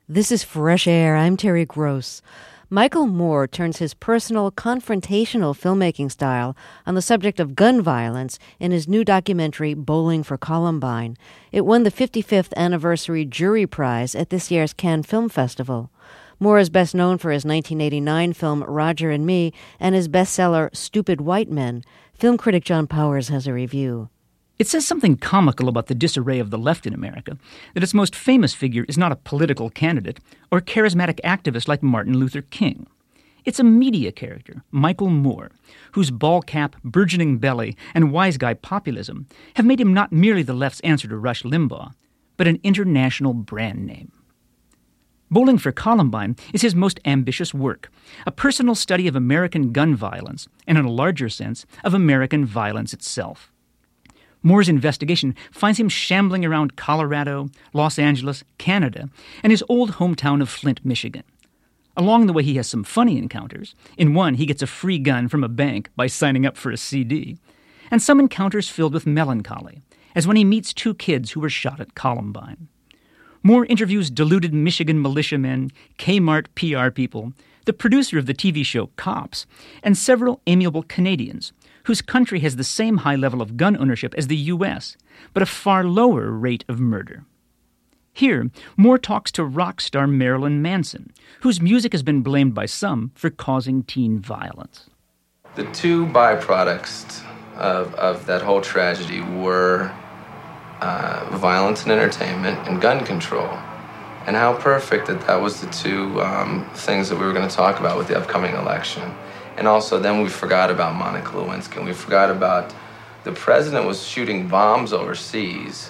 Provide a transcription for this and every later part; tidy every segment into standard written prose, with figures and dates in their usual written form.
This is Fresh Air. I'm Terry Gross. Michael Moore turns his personal, confrontational filmmaking style on the subject of gun violence in his new documentary, Bowling for Columbine. It won the 55th anniversary jury prize at this year's Cannes Film Festival. Moore is best known for his 1989 film, Roger and Me, and his bestseller, Stupid White Men. Film critic John Powers has a review. It says something comical about the disarray of the left in America, that its most famous figure is not a political candidate or a charismatic activist like Martin Luther King. It's a media character, Michael Moore, whose ball cap, burgeoning belly, and wise guy populism have made him not merely the left's answer to Rush Limbaugh, but an international brand name. Bowling for Columbine is his most ambitious work, a personal study of American gun violence, and in a larger sense, of American violence itself. Moore's investigation finds him shambling around Colorado, Los Angeles, Canada, and his old hometown of Flint, Michigan. Along the way, he has some funny encounters. In one, he gets a free gun from a bank by signing up for a CD. And some encounters filled with melancholy, as when he meets two kids who were shot at Columbine. Moore interviews deluded Michigan militiamen, Kmart PR people, the producer of the TV show Cops, and several amiable Canadians, whose country has the same high level of gun ownership as the U.S., but a far lower rate of murder. Here, Moore talks to rock star Marilyn Manson, whose music has been blamed by some for causing teen violence. The two byproducts of that whole tragedy were violence and entertainment and gun control. And how perfect that was the two things that we were going to talk about with the upcoming election. And also then we forgot about Monica Lewinsky, and we forgot about the president was shooting bombs overseas,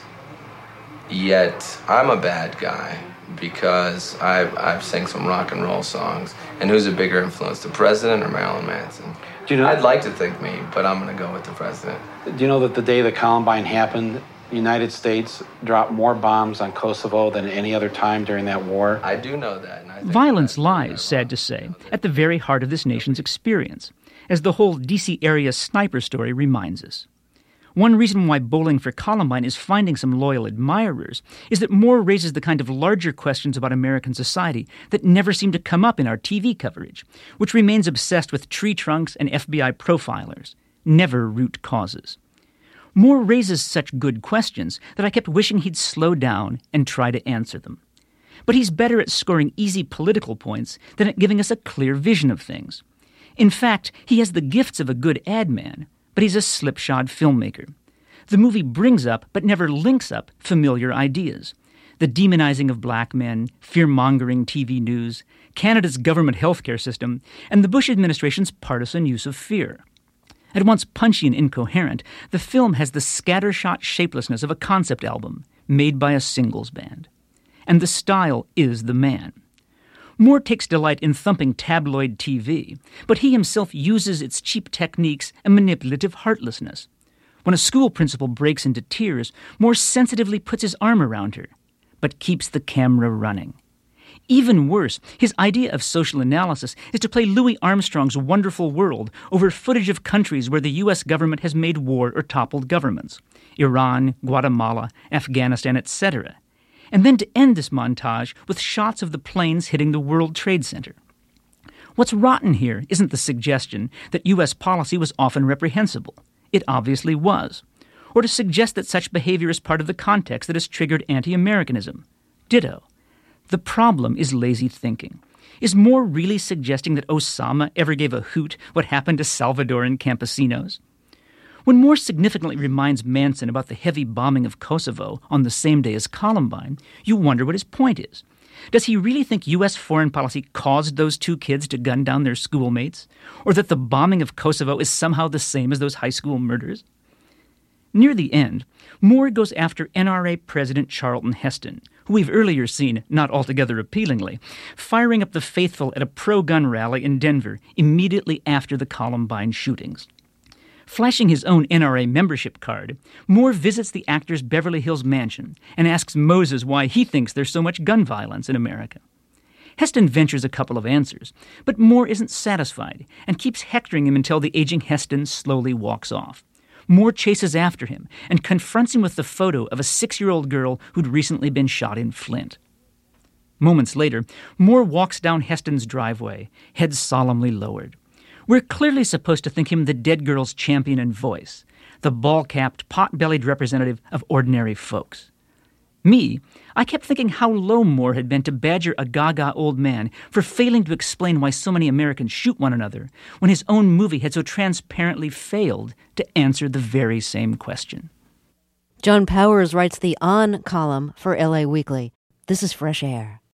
yet I'm a bad guy because I've sang some rock and roll songs. And who's a bigger influence, the president or Marilyn Manson? Do you know, I'd like to think me, but I'm going to go with the president. Do you know that the day that Columbine happened, the United States dropped more bombs on Kosovo than any other time during that war? I do know that. Violence lies, sad to say, at the very heart of this nation's experience, as the whole D.C. area sniper story reminds us. One reason why Bowling for Columbine is finding some loyal admirers is that Moore raises the kind of larger questions about American society that never seem to come up in our TV coverage, which remains obsessed with tree trunks and FBI profilers, never root causes. Moore raises such good questions that I kept wishing he'd slow down and try to answer them. But he's better at scoring easy political points than at giving us a clear vision of things. In fact, he has the gifts of a good ad man, but he's a slipshod filmmaker. The movie brings up, but never links up, familiar ideas. The demonizing of black men, fear-mongering TV news, Canada's government healthcare system, and the Bush administration's partisan use of fear. At once punchy and incoherent, the film has the scattershot shapelessness of a concept album made by a singles band. And the style is the man. Moore takes delight in thumping tabloid TV, but he himself uses its cheap techniques and manipulative heartlessness. When a school principal breaks into tears, Moore sensitively puts his arm around her, but keeps the camera running. Even worse, his idea of social analysis is to play Louis Armstrong's Wonderful World over footage of countries where the U.S. government has made war or toppled governments, Iran, Guatemala, Afghanistan, etc., and then to end this montage with shots of the planes hitting the World Trade Center. What's rotten here isn't the suggestion that U.S. policy was often reprehensible. It obviously was. Or to suggest that such behavior is part of the context that has triggered anti-Americanism. Ditto. The problem is lazy thinking. Is Moore really suggesting that Osama ever gave a hoot what happened to Salvadoran campesinos? When Moore significantly reminds Manson about the heavy bombing of Kosovo on the same day as Columbine, you wonder what his point is. Does he really think U.S. foreign policy caused those two kids to gun down their schoolmates? Or that the bombing of Kosovo is somehow the same as those high school murders? Near the end, Moore goes after NRA President Charlton Heston, who we've earlier seen, not altogether appealingly, firing up the faithful at a pro-gun rally in Denver immediately after the Columbine shootings. Flashing his own NRA membership card, Moore visits the actor's Beverly Hills mansion and asks Moses why he thinks there's so much gun violence in America. Heston ventures a couple of answers, but Moore isn't satisfied and keeps hectoring him until the aging Heston slowly walks off. Moore chases after him and confronts him with the photo of a 6-year-old girl who'd recently been shot in Flint. Moments later, Moore walks down Heston's driveway, head solemnly lowered. We're clearly supposed to think him the dead girl's champion and voice, the ball-capped, pot-bellied representative of ordinary folks. Me, I kept thinking how low Moore had been to badger a gaga old man for failing to explain why so many Americans shoot one another when his own movie had so transparently failed to answer the very same question. Joan Powers writes the On column for LA Weekly. This is Fresh Air.